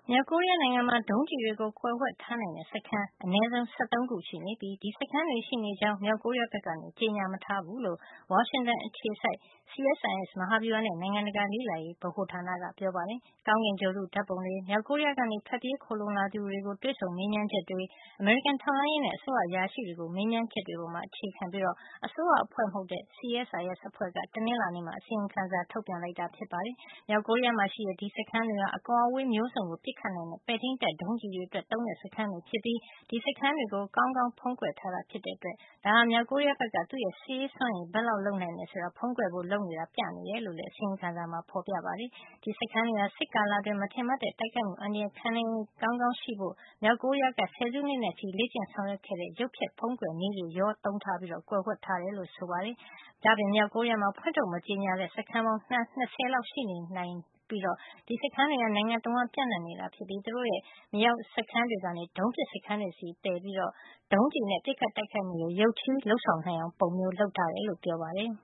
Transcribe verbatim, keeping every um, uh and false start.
မြောက်ကိုရီးယားနိုင်ငံမှာ ဒုံးကျည်တွေကိုကွယ်ဝှက်ထားနိုင်တဲ့စခန်း အနည်းဆုံး ၁၃ ခုရှိနေပြီး ဒီစခန်းတွေရှိနေကြောင်း မြောက်ကိုရီးယားဘက်က ကြေညာမထားဘူးလို့ ဝါရှင်တန်အခြေစိုက် စီအက်စ်အိုင်အက်စ် မဟာဗျူဟာနဲ့ နိုင်ငံတကာလေ့လာရေး ဗဟိုဌာနက ပြောပါတယ်။ ကောင်းကင်ဂြိုဟ်တုဓါတ်ပုံတွေ၊ မြောက်ကိုရီးယားကနေ ထွက်ပြေးခိုလှုံလာသူတွေကို တွေ့ဆုံမေးမြန်းချက်တွေ၊ အမေရိကန်ထောက်လှမ်းရေးနဲ့ အစိုးရအရာရှိတွေကို မေးမြန်းချက်တွေပေါ် အခြေခံပြီး အစိုးရအဖွဲ့မဟုတ်တဲ့ စီအက်စ်အိုင်အက်စ် အဖွဲ့က တနင်္လာနေ့မှာ အစီရင်ခံစာ ထုတ်ပြန်လိုက်တာ ဖြစ်ပါတယ်။ မြောက်ကိုရီးယားမှာရှိတဲ့ ဒီစခန်းတွေဟာ အကွာအဝေးမျိုးစုံကို ပစ်ခတ်နိုင်တဲ့ ပဲ့ထိန်းတပ်ဒုံးကျည်တွေအတွက် သုံးတဲ့စခန်းတွေဖြစ်ပြီး ဒီစခန်းတွေကို ကောင်းကောင်းဖုံးကွယ်ထားတာ ဖြစ်တဲ့အတွက် ဒါဟာ မြောက်ကိုရီးယားဘက်က သူ့ရဲ့ စစ်ရေးစွမ်းရည် ဘယ်လောက်လုပ်နိုင်တယ်ဆိုတာကို ဖုံးကွယ်ဖို့ လုပ်နေတာကို ပြနေတယ်လို့လည်း အစီရင်ခံစာမှာ ဖေါ်ပြထားပါတယ်။ ဒီစခန်းတွေဟာ စစ်ကာလအတွင်း မထင်မှတ်တဲ့ တိုက်ခိုက်မှု အန္တရာယ်ခံနိုင်ရည် ကောင်းကောင်းရှိဖို့ မြောက်ကိုရီးယားက ဆယ်စုနှစ်နဲ့ချီ လေ့ကျင့်ဆောင်ရွက်ခဲ့တဲ့ ရုပ်ဖျက် ဖုံးကွယ်နည်းတွေ ရောသုံးထားပြီး ကွယ်ဝှက်ထားတယ်လို့ ဆိုပါတယ်။ ဒါ့အပြင် မြောက်ကိုရီးယားမှာ ဖွင့်ထုတ်မကြေညာတဲ့ စခန်းပေါင်း ၂၀ လောက်ရှိနေနိုင်ပြီး ဒီစခန်းတွေဟာ နိုင်ငံတဝှမ်း ပြန့်နှံ့နေတာဖြစ်ပြီး သူတို့ရဲ့ မြေအောက်စခန်းတွေကနေ ဒုံးပစ်စခန်းတွေဆီ သယ်ပြီး ဒုံးကျည်နဲ့ ပစ်ခတ်တိုက်ခိုက်မှုတွေ ရုတ်ချည်း လုပ်ဆောင်နိုင်အောင် ပုံမျိုး လုပ်ထားတယ်လို့ ပြောပါတယ်။